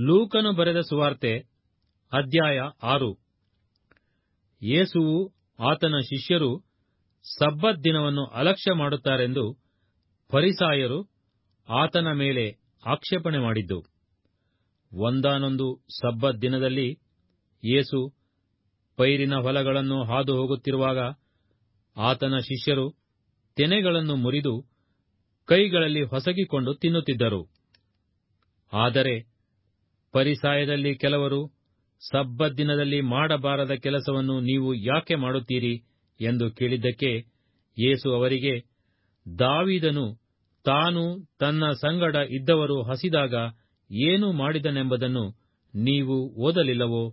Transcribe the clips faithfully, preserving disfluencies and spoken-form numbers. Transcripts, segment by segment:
ಲೂಕನು ಬರೆದ ಸುವಾರ್ತೆ ಅಧ್ಯಾಯ ಆರು. ಯೇಸುವು ಆತನ ಶಿಷ್ಯರು ಸಬ್ಬತ್ ದಿನವನ್ನು ಅಲಕ್ಷ್ಯ ಮಾಡುತ್ತಾರೆಂದು ಫರಿಸಾಯರು ಆತನ ಮೇಲೆ ಆಕ್ಷೇಪಣೆ ಮಾಡಿದ್ದು. ಒಂದಾನೊಂದು ಸಬ್ಬತ್ ದಿನದಲ್ಲಿ ಯೇಸು ಪೈರಿನ ಹೊಲಗಳನ್ನು ಹಾದು ಹೋಗುತ್ತಿರುವಾಗ ಆತನ ಶಿಷ್ಯರು ತೆನೆಗಳನ್ನು ಮುರಿದು ಕೈಗಳಲ್ಲಿ ಹೊಸಗಿಕೊಂಡು ತಿನ್ನುತ್ತಿದ್ದರು. ಆದರೆ ಫರಿಸಾಯದಲ್ಲಿ ಕೆಲವರು, ಸಬ್ಬತ್ ದಿನದಲ್ಲಿ ಮಾಡಬಾರದ ಕೆಲಸವನ್ನು ನೀವು ಯಾಕೆ ಮಾಡುತ್ತೀರಿ ಎಂದು ಕೇಳಿದ್ದಕ್ಕೆ ಯೇಸು ಅವರಿಗೆ, ದಾವೀದನು ತಾನು ತನ್ನ ಸಂಗಡ ಇದ್ದವರು ಹಸಿದಾಗ ಏನು ಮಾಡಿದನೆಂಬುದನ್ನು ನೀವು ಓದಲಿಲ್ಲವೋ?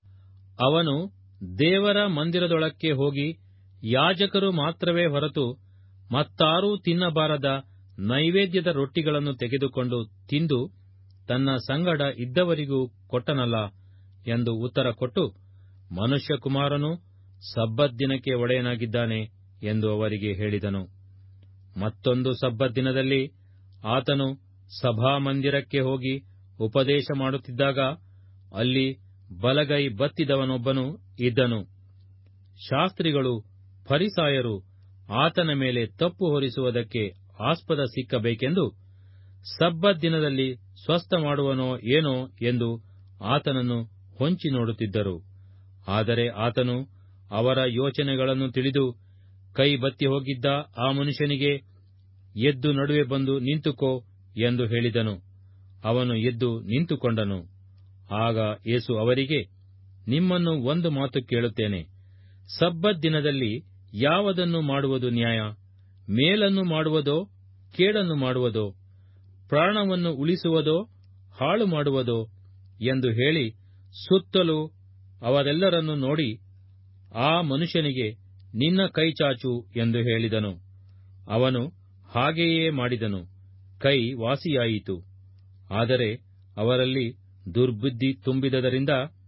ಅವನು ದೇವರ ಮಂದಿರದೊಳಕ್ಕೆ ಹೋಗಿ ಯಾಜಕರು ಮಾತ್ರವೇ ಹೊರತು ಮತ್ತಾರೂ ತಿನ್ನಬಾರದ ನೈವೇದ್ಯದ ರೊಟ್ಟಿಗಳನ್ನು ತೆಗೆದುಕೊಂಡು ತಿಂದು ತನ್ನ ಸಂಗಡ ಇದ್ದವರಿಗೂ ಕೊಟ್ಟನಲ್ಲ ಎಂದು ಉತ್ತರ ಕೊಟ್ಟು, ಮನುಷ್ಯಕುಮಾರನು ಸಬ್ಬತ್ ದಿನಕ್ಕೆ ಒಡೆಯನಾಗಿದ್ದಾನೆ ಎಂದು ಅವರಿಗೆ ಹೇಳಿದನು. ಮತ್ತೊಂದು ಸಬ್ಬತ್ ದಿನದಲ್ಲಿ ಆತನು ಸಭಾಮಂದಿರಕ್ಕೆ ಹೋಗಿ ಉಪದೇಶ ಮಾಡುತ್ತಿದ್ದಾಗ ಅಲ್ಲಿ ಬಲಗೈ ಬತ್ತಿದವನೊಬ್ಬನು ಇದ್ದನು. ಶಾಸ್ತ್ರಿಗಳು ಫರಿಸಾಯರು ಆತನ ಮೇಲೆ ತಪ್ಪು ಹೊರಿಸುವುದಕ್ಕೆ ಆಸ್ಪದ ಸಿಕ್ಕಬೇಕೆಂದು ಸಬ್ಬತ್ ದಿನದಲ್ಲಿ ಸ್ವಸ್ಥ ಮಾಡುವನೋ ಏನೋ ಎಂದು ಆತನನ್ನು ಹೊಂಚಿ ನೋಡುತ್ತಿದ್ದರು. ಆದರೆ ಆತನು ಅವರ ಯೋಚನೆಗಳನ್ನು ತಿಳಿದು ಕೈ ಬತ್ತಿ ಹೋಗಿದ್ದ ಆ ಮನುಷ್ಯನಿಗೆ, ಎದ್ದು ನಡುವೆ ಬಂದು ನಿಂತುಕೋ ಎಂದು ಹೇಳಿದನು. ಅವನು ಎದ್ದು ನಿಂತುಕೊಂಡನು. ಆಗ ಯೇಸು ಅವರಿಗೆ, ನಿಮ್ಮನ್ನು ಒಂದು ಮಾತು ಕೇಳುತ್ತೇನೆ. ಸಬ್ಬತ್ ದಿನದಲ್ಲಿ ಯಾವುದನ್ನು ಮಾಡುವುದು ನ್ಯಾಯ? ಮೇಲನ್ನು ಮಾಡುವುದೋ ಕೇಡನ್ನು ಮಾಡುವುದೋ? ಪ್ರಾಣವನ್ನು ಉಳಿಸುವುದೋ ಹಾಳು ಮಾಡುವುದೋ ಎಂದು ಹೇಳಿ ಸುತ್ತಲೂ ಅವರೆಲ್ಲರನ್ನು ನೋಡಿ ಆ ಮನುಷ್ಯನಿಗೆ, ನಿನ್ನ ಕೈ ಚಾಚು ಎಂದು ಹೇಳಿದನು. ಅವನು ಹಾಗೆಯೇ ಮಾಡಿದನು. ಕೈ ವಾಸಿಯಾಯಿತು. ಆದರೆ ಅವರಲ್ಲಿ ದುರ್ಬುದ್ಧಿ ತುಂಬಿದ್ದರಿಂದ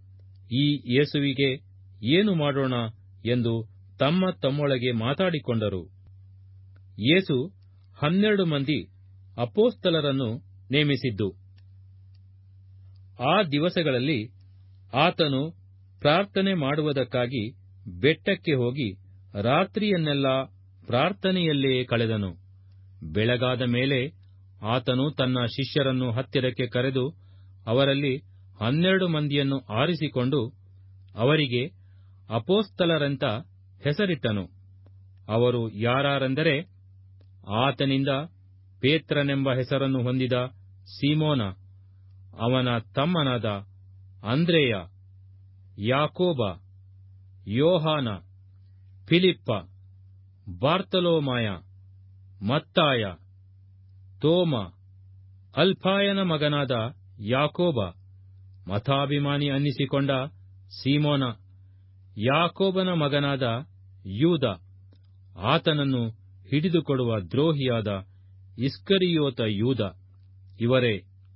ಈ ಯೇಸುವಿಗೆ ಏನು ಮಾಡೋಣ ಎಂದು ತಮ್ಮ ತಮ್ಮೊಳಗೆ ಮಾತಾಡಿಕೊಂಡರು. ಯೇಸು ಹನ್ನೆರಡು ಮಂದಿ ಅಪೊಸ್ತಲರನ್ನು ನೇಮಿಸಿದ್ದು. ಆ ದಿವಸಗಳಲ್ಲಿ ಆತನು ಪ್ರಾರ್ಥನೆ ಮಾಡುವುದಕ್ಕಾಗಿ ಬೆಟ್ಟಕ್ಕೆ ಹೋಗಿ ರಾತ್ರಿಯನ್ನೆಲ್ಲಾ ಪ್ರಾರ್ಥನೆಯಲ್ಲೇ ಕಳೆದನು. ಬೆಳಗಾದ ಮೇಲೆ ಆತನು ತನ್ನ ಶಿಷ್ಯರನ್ನು ಹತ್ತಿರಕ್ಕೆ ಕರೆದು ಅವರಲ್ಲಿ ಹನ್ನೆರಡು ಮಂದಿಯನ್ನು ಆರಿಸಿಕೊಂಡು ಅವರಿಗೆ ಅಪೊಸ್ತಲರೆಂತ ಹೆಸರಿಟ್ಟನು. ಅವರು ಯಾರಾರೆಂದರೆ, ಆತನಿಂದ ಪೇತ್ರನೆಂಬ ಹೆಸರನ್ನು ಹೊಂದಿದ ಸೀಮೋನ, ಅವನ ತಮ್ಮನಾದ ಅಂದ್ರೆಯ, ಯಾಕೋಬ, ಯೋಹಾನ, ಫಿಲಿಪ್ಪ, ಬಾರ್ತಲೋಮಾಯ, ಮತ್ತಾಯ, ತೋಮ, ಅಲ್ಫಾಯನ ಮಗನಾದ ಯಾಕೋಬ, ಮತಾಭಿಮಾನಿ ಅನ್ನಿಸಿಕೊಂಡ ಸೀಮೋನ, ಯಾಕೋಬನ ಮಗನಾದ ಯೂದ, ಆತನನ್ನು ಹಿಡಿದುಕೊಡುವ ದ್ರೋಹಿಯಾದ ಇಸ್ಕರಿಯೋತ ಯೂದ, ಇವರೇ.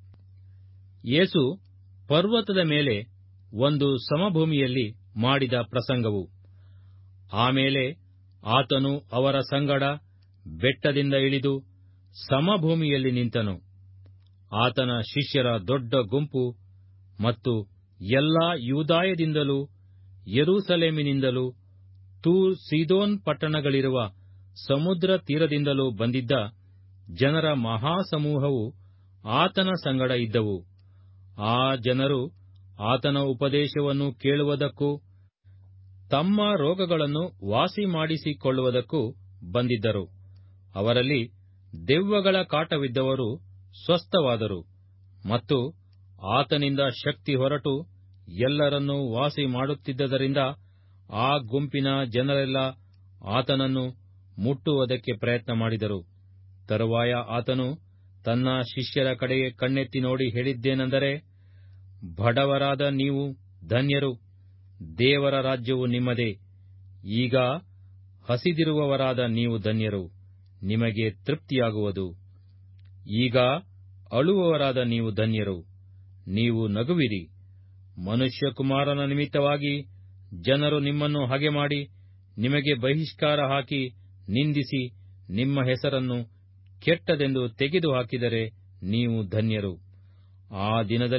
ಯೇಸು ಪರ್ವತದ ಮೇಲೆ ಒಂದು ಸಮಭೂಮಿಯಲ್ಲಿ ಮಾಡಿದ ಪ್ರಸಂಗವು. ಆಮೇಲೆ ಆತನು ಅವರ ಸಂಗಡ ಬೆಟ್ಟದಿಂದ ಇಳಿದು ಸಮಭೂಮಿಯಲ್ಲಿ ನಿಂತನು. ಆತನ ಶಿಷ್ಯರ ದೊಡ್ಡ ಗುಂಪು ಮತ್ತು ಎಲ್ಲಾ ಯೂದಾಯದಿಂದಲೂ ಯೆರೂಸಲೇಮಿನಿಂದಲೂ ತೂರ್ ಸೀದೋನ್ ಪಟ್ಟಣಗಳಿರುವ ಸಮುದ್ರ ತೀರದಿಂದಲೂ ಬಂದಿದ್ದ ಜನರ ಮಹಾಸಮೂಹವು ಆತನ ಸಂಗಡ ಇದ್ದವು. ಆ ಜನರು ಆತನ ಉಪದೇಶವನ್ನು ಕೇಳುವುದಕ್ಕೂ ತಮ್ಮ ರೋಗಗಳನ್ನು ವಾಸಿ ಮಾಡಿಸಿಕೊಳ್ಳುವುದಕ್ಕೂ ಬಂದಿದ್ದರು. ಅವರಲ್ಲಿ ದೆವ್ವಗಳ ಕಾಟವಿದ್ದವರು ಸ್ವಸ್ಥವಾದರು ಮತ್ತು ಆತನಿಂದ ಶಕ್ತಿ ಹೊರಟು ಎಲ್ಲರನ್ನೂ ವಾಸಿ ಮಾಡುತ್ತಿದ್ದರಿಂದ ಆ ಗುಂಪಿನ ಜನರೆಲ್ಲ ಆತನನ್ನು ಮುಟ್ಟುವುದಕ್ಕೆ ಪ್ರಯತ್ನ ಮಾಡಿದರು. ತರುವಾಯ ಆತನು ತನ್ನ ಶಿಷ್ಯರ ಕಡೆಗೆ ಕಣ್ಣೆತ್ತಿ ನೋಡಿ ಹೇಳಿದ್ದೇನೆಂದರೆ, ಬಡವರಾದ ನೀವು ಧನ್ಯರು, ದೇವರ ರಾಜ್ಯವು ನಿಮ್ಮದೇ. ಈಗ ಹಸಿದಿರುವವರಾದ ನೀವು ಧನ್ಯರು, ನಿಮಗೆ ತೃಪ್ತಿಯಾಗುವುದು. ಈಗ ಅಳುವವರಾದ ನೀವು ಧನ್ಯರು, ನೀವು ನಗುವಿರಿ. ಮನುಷ್ಯಕುಮಾರನ ನಿಮಿತ್ತವಾಗಿ ಜನರು ನಿಮ್ಮನ್ನು ಹಗೆಮಾಡಿ ನಿಮಗೆ ಬಹಿಷ್ಕಾರ ಹಾಕಿ ನಿಂದಿಸಿ ನಿಮ್ಮ ಹೆಸರನ್ನು ಕೆಟ್ಟದೆಂದು ತೆಗೆದುಹಾಕಿದರೆ ನೀವು ಧನ್ಯರು. ಆ ದಿನದಲ್ಲಿ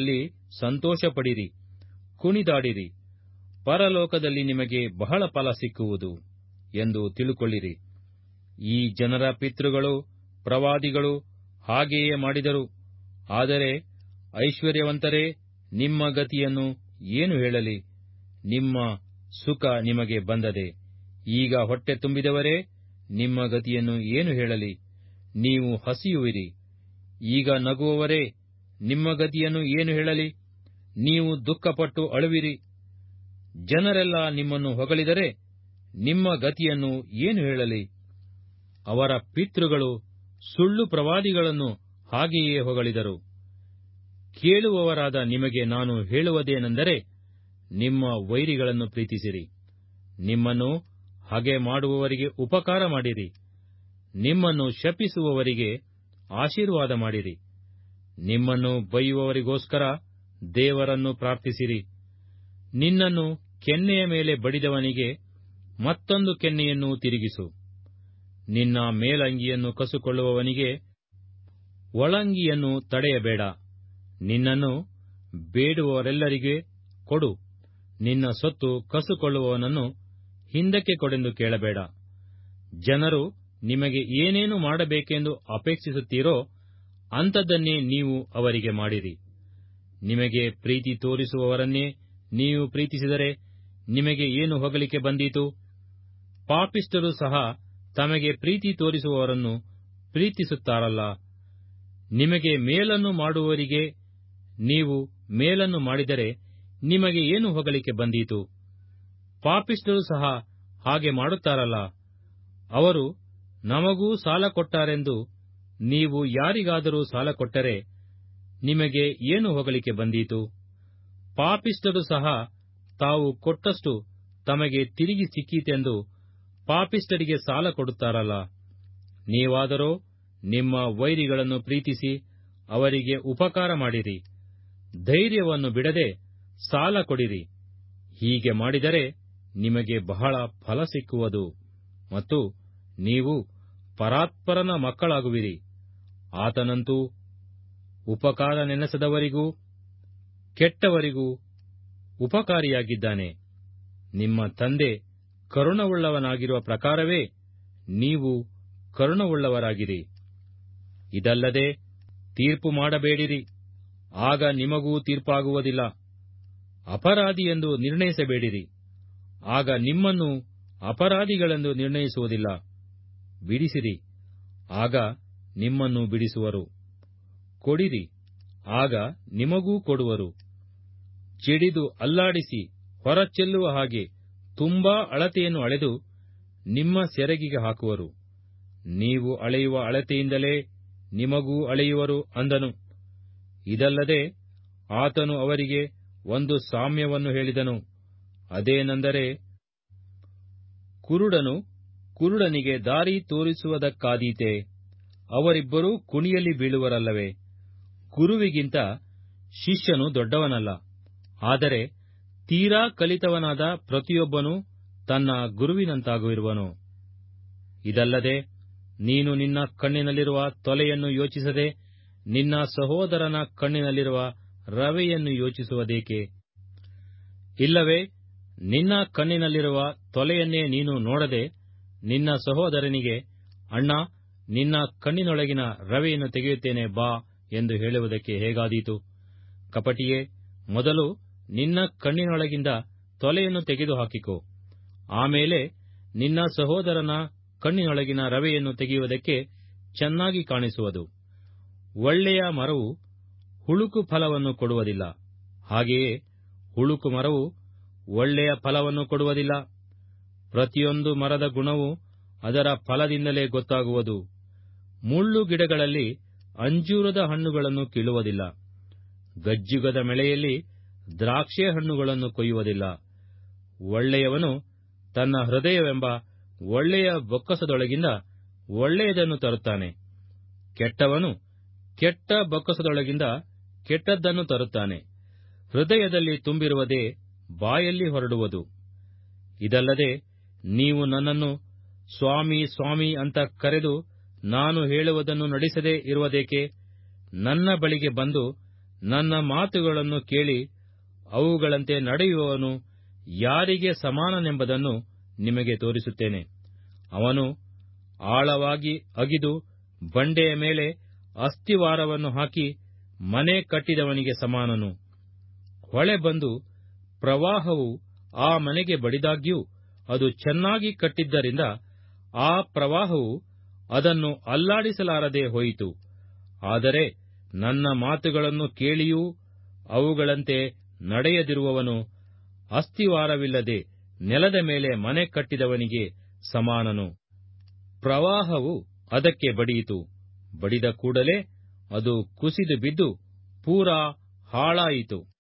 ಸಂತೋಷಪಡಿರಿ, ಕುಣಿದಾಡಿರಿ, ಪರಲೋಕದಲ್ಲಿ ನಿಮಗೆ ಬಹಳ ಫಲ ಸಿಕ್ಕುವುದು ಎಂದು ತಿಳುಕೊಳ್ಳಿರಿ. ಈ ಜನರ ಪಿತೃಗಳು ಪ್ರವಾದಿಗಳು ಹಾಗೆಯೇ ಮಾಡಿದರು. ಆದರೆ ಐಶ್ವರ್ಯವಂತರೇ, ನಿಮ್ಮ ಗತಿಯನ್ನು ಏನು ಹೇಳಲಿ? ನಿಮ್ಮ ಸುಖ ನಿಮಗೆ ಬಂದದೆ. ಈಗ ಹೊಟ್ಟೆ ತುಂಬಿದವರೇ, ನಿಮ್ಮ ಗತಿಯನ್ನು ಏನು ಹೇಳಲಿ? ನೀವು ಹಸಿಯುವಿರಿ. ಈಗ ನಗುವವರೇ, ನಿಮ್ಮ ಗತಿಯನ್ನು ಏನು ಹೇಳಲಿ? ನೀವು ದುಃಖಪಟ್ಟು ಅಳುವಿರಿ. ಜನರೆಲ್ಲ ನಿಮ್ಮನ್ನು ಹೊಗಳಿದರೆ ನಿಮ್ಮ ಗತಿಯನ್ನು ಏನು ಹೇಳಲಿ? ಅವರ ಪಿತೃಗಳು ಸುಳ್ಳು ಪ್ರವಾದಿಗಳನ್ನು ಹಾಗೆಯೇ ಹೊಗಳಿದರು. ಕೇಳುವವರಾದ ನಿಮಗೆ ನಾನು ಹೇಳುವುದೇನೆಂದರೆ, ನಿಮ್ಮ ವೈರಿಗಳನ್ನು ಪ್ರೀತಿಸಿರಿ, ನಿಮ್ಮನ್ನು ಹಗೆ ಮಾಡುವವರಿಗೆ ಉಪಕಾರ ಮಾಡಿರಿ, ನಿಮ್ಮನ್ನು ಶಪಿಸುವವರಿಗೆ ಆಶೀರ್ವಾದ ಮಾಡಿರಿ, ನಿಮ್ಮನ್ನು ಬೈಯುವವರಿಗೋಸ್ಕರ ದೇವರನ್ನು ಪ್ರಾರ್ಥಿಸಿರಿ. ನಿನ್ನನ್ನು ಕೆನ್ನೆಯ ಮೇಲೆ ಬಡಿದವನಿಗೆ ಮತ್ತೊಂದು ಕೆನ್ನೆಯನ್ನು ತಿರುಗಿಸು. ನಿನ್ನ ಮೇಲಂಗಿಯನ್ನು ಕಸುಕೊಳ್ಳುವವನಿಗೆ ಒಳಂಗಿಯನ್ನು ತಡೆಯಬೇಡ. ನಿನ್ನನ್ನು ಬೇಡುವವರೆಲ್ಲರಿಗೆ ಕೊಡು. ನಿನ್ನ ಸೊತ್ತು ಕಸುಕೊಳ್ಳುವವನನ್ನು ಹಿಂದಕ್ಕೆ ಕೊಡೆಂದು ಕೇಳಬೇಡ. ಜನರು ನಿಮಗೆ ಏನೇನು ಮಾಡಬೇಕೆಂದು ಅಪೇಕ್ಷಿಸುತ್ತೀರೋ ಅಂಥದ್ದನ್ನೇ ನೀವು ಅವರಿಗೆ ಮಾಡಿರಿ. ನಿಮಗೆ ಪ್ರೀತಿ ತೋರಿಸುವವರನ್ನೇ ನೀವು ಪ್ರೀತಿಸಿದರೆ ನಿಮಗೆ ಏನು ಹೊಗಳಿಕೆ ಬಂದೀತು? ಪಾಪಿಷ್ಠರು ಸಹ ತಮಗೆ ಪ್ರೀತಿ ತೋರಿಸುವವರನ್ನು ಪ್ರೀತಿಸುತ್ತಾರಲ್ಲ. ನಿಮಗೆ ಮೇಲನ್ನು ಮಾಡುವವರಿಗೆ ನೀವು ಮೇಲನ್ನು ಮಾಡಿದರೆ ನಿಮಗೆ ಏನು ಹೊಗಳಿಕೆ ಬಂದೀತು? ಪಾಪಿಷ್ಠರು ಸಹ ಹಾಗೆ ಮಾಡುತ್ತಾರಲ್ಲ. ಅವರು ನಮಗೂ ಸಾಲ ಕೊಟ್ಟಾರೆಂದು ನೀವು ಯಾರಿಗಾದರೂ ಸಾಲ ಕೊಟ್ಟರೆ ನಿಮಗೆ ಏನು ಹೊಗಳಿಕೆ ಬಂದೀತು? ಪಾಪಿಷ್ಠರು ಸಹ ತಾವು ಕೊಟ್ಟಷ್ಟು ತಮಗೆ ತಿರುಗಿ ಸಿಕ್ಕೀತೆಂದು ಪಾಪಿಷ್ಠರಿಗೆ ಸಾಲ ಕೊಡುತ್ತಾರಲ್ಲ. ನೀವಾದರೋ ನಿಮ್ಮ ವೈರಿಗಳನ್ನು ಪ್ರೀತಿಸಿ ಅವರಿಗೆ ಉಪಕಾರ ಮಾಡಿರಿ. ಧೈರ್ಯವನ್ನು ಬಿಡದೆ ಸಾಲ ಕೊಡಿರಿ. ಹೀಗೆ ಮಾಡಿದರೆ ನಿಮಗೆ ಬಹಳ ಫಲ ಸಿಕ್ಕುವುದು ಮತ್ತು ನೀವು ಪರಾತ್ಪರನ ಮಕ್ಕಳಾಗುವಿರಿ. ಆತನಂತೂ ಉಪಕಾರ ನೆನಸದವರಿಗೂ ಕೆಟ್ಟವರಿಗೂ ಉಪಕಾರಿಯಾಗಿದ್ದಾನೆ. ನಿಮ್ಮ ತಂದೆ ಕರುಣವುಳ್ಳವನಾಗಿರುವ ಪ್ರಕಾರವೇ ನೀವು ಕರುಣವುಳ್ಳವರಾಗಿರಿ. ಇದಲ್ಲದೆ ತೀರ್ಪು ಮಾಡಬೇಡಿರಿ, ಆಗ ನಿಮಗೂ ತೀರ್ಪಾಗುವುದಿಲ್ಲ. ಅಪರಾಧಿಯೆಂದು ನಿರ್ಣಯಿಸಬೇಡಿರಿ, ಆಗ ನಿಮ್ಮನ್ನು ಅಪರಾಧಿಗಳೆಂದು ನಿರ್ಣಯಿಸುವುದಿಲ್ಲ. ಬಿಡಿಸಿರಿ, ಆಗ ನಿಮ್ಮನ್ನು ಬಿಡಿಸುವರು. ಕೊಡಿರಿ, ಆಗ ನಿಮಗೂ ಕೊಡುವರು. ಜಡಿದು ಅಲ್ಲಾಡಿಸಿ ಹೊರಚೆಲ್ಲುವ ಹಾಗೆ ತುಂಬಾ ಅಳತೆಯನ್ನು ಅಳೆದು ನಿಮ್ಮ ಸೆರಗಿಗೆ ಹಾಕುವರು. ನೀವು ಅಳೆಯುವ ಅಳತೆಯಿಂದಲೇ ನಿಮಗೂ ಅಳೆಯುವರು ಅಂದನು. ಇದಲ್ಲದೆ ಆತನು ಅವರಿಗೆ ಒಂದು ಸಾಮ್ಯವನ್ನು ಹೇಳಿದನು. ಅದೇನೆಂದರೆ, ಕುರುಡನು ಕುರುಡನಿಗೆ ದಾರಿ ತೋರಿಸುವುದಕ್ಕಾದೀತೆ? ಅವರಿಬ್ಬರೂ ಕುಣಿಯಲ್ಲಿ ಬೀಳುವರಲ್ಲವೇ? ಗುರುವಿಗಿಂತ ಶಿಷ್ಯನು ದೊಡ್ಡವನಲ್ಲ, ಆದರೆ ತೀರಾ ಕಲಿತವನಾದ ಪ್ರತಿಯೊಬ್ಬನು ತನ್ನ ಗುರುವಿನಂತಾಗಿರುವನು. ಇದಲ್ಲದೆ ನೀನು ನಿನ್ನ ಕಣ್ಣಿನಲ್ಲಿರುವ ತೊಲೆಯನ್ನು ಯೋಚಿಸದೆ ನಿನ್ನ ಸಹೋದರನ ಕಣ್ಣಿನಲ್ಲಿರುವ ರವೆಯನ್ನು ಯೋಚಿಸುವುದೇಕೆ? ಇಲ್ಲವೇ ನಿನ್ನ ಕಣ್ಣಿನಲ್ಲಿರುವ ತೊಲೆಯನ್ನೇ ನೀನು ನೋಡದೆ ನಿನ್ನ ಸಹೋದರನಿಗೆ, ಅಣ್ಣ, ನಿನ್ನ ಕಣ್ಣಿನೊಳಗಿನ ರವೆಯನ್ನು ತೆಗೆಯುತ್ತೇನೆ ಬಾ ಎಂದು ಹೇಳುವುದಕ್ಕೆ ಹೇಗಾದೀತು? ಕಪಟಿಯೇ, ಮೊದಲು ನಿನ್ನ ಕಣ್ಣಿನೊಳಗಿಂದ ತೊಲೆಯನ್ನು ತೆಗೆದುಹಾಕಿಕೋ, ಆಮೇಲೆ ನಿನ್ನ ಸಹೋದರನ ಕಣ್ಣಿನೊಳಗಿನ ರವೆಯನ್ನು ತೆಗೆಯುವುದಕ್ಕೆ ಚೆನ್ನಾಗಿ ಕಾಣಿಸುವುದು. ಒಳ್ಳೆಯ ಮರವು ಹುಳುಕು ಫಲವನ್ನು ಕೊಡುವುದಿಲ್ಲ, ಹಾಗೆಯೇ ಹುಳುಕು ಮರವು ಒಳ್ಳೆಯ ಫಲವನ್ನು ಕೊಡುವುದಿಲ್ಲ. ಪ್ರತಿಯೊಂದು ಮರದ ಗುಣವು ಅದರ ಫಲದಿಂದಲೇ ಗೊತ್ತಾಗುವುದು. ಮುಳ್ಳು ಗಿಡಗಳಲ್ಲಿ ಅಂಜೂರದ ಹಣ್ಣುಗಳನ್ನು ಕೀಳುವುದಿಲ್ಲ, ಗಜ್ಜುಗದ ಮೆಳೆಯಲ್ಲಿ ದ್ರಾಕ್ಷೆ ಹಣ್ಣುಗಳನ್ನು ಕೊಯ್ಯುವುದಿಲ್ಲ. ಒಳ್ಳೆಯವನು ತನ್ನ ಹೃದಯವೆಂಬ ಒಳ್ಳೆಯ ಬೊಕ್ಕಸದೊಳಗಿಂದ ಒಳ್ಳೆಯದನ್ನು ತರುತ್ತಾನೆ, ಕೆಟ್ಟವನು ಕೆಟ್ಟ ಬೊಕ್ಕಸದೊಳಗಿಂದ ಕೆಟ್ಟದ್ದನ್ನು ತರುತ್ತಾನೆ. ಹೃದಯದಲ್ಲಿ ತುಂಬಿರುವುದೇ ಬಾಯಲ್ಲಿ ಹೊರಡುವುದು. ಇದಲ್ಲದೆ ನೀವು ನನ್ನನ್ನು ಸ್ವಾಮಿ ಸ್ವಾಮಿ ಅಂತ ಕರೆದು ನಾನು ಹೇಳುವುದನ್ನು ನಡೆಸದೇ ಇರುವುದೇಕೆ? ನನ್ನ ಬಳಿಗೆ ಬಂದು ನನ್ನ ಮಾತುಗಳನ್ನು ಕೇಳಿ ಅವುಗಳಂತೆ ನಡೆಯುವವನು ಯಾರಿಗೆ ಸಮಾನನೆಂಬುದನ್ನು ನಿಮಗೆ ತೋರಿಸುತ್ತೇನೆ. ಅವನು ಆಳವಾಗಿ ಅಗಿದು ಬಂಡೆಯ ಮೇಲೆ ಅಸ್ತಿವಾರವನ್ನು ಹಾಕಿ ಮನೆ ಕಟ್ಟಿದವನಿಗೆ ಸಮಾನನು. ಹೊಳೆ ಬಂದು ಪ್ರವಾಹವು ಆ ಮನೆಗೆ ಬಡಿದಾಗ್ಯೂ ಅದು ಚೆನ್ನಾಗಿ ಕಟ್ಟಿದ್ದರಿಂದ ಆ ಪ್ರವಾಹವು ಅದನ್ನು ಅಲ್ಲಾಡಿಸಲಾರದೆ ಹೋಯಿತು. ಆದರೆ ನನ್ನ ಮಾತುಗಳನ್ನು ಕೇಳಿಯೂ ಅವುಗಳಂತೆ ನಡೆಯದಿರುವವನು ಅಸ್ತಿವಾರವಿಲ್ಲದೆ ನೆಲದ ಮೇಲೆ ಮನೆ ಕಟ್ಟಿದವನಿಗೆ ಸಮಾನನು. ಪ್ರವಾಹವು ಅದಕ್ಕೆ ಬಡಿಯಿತು. ಬಡಿದ ಕೂಡಲೇ ಅದು ಕುಸಿದು ಬಿದ್ದು ಪೂರಾ ಹಾಳಾಯಿತು.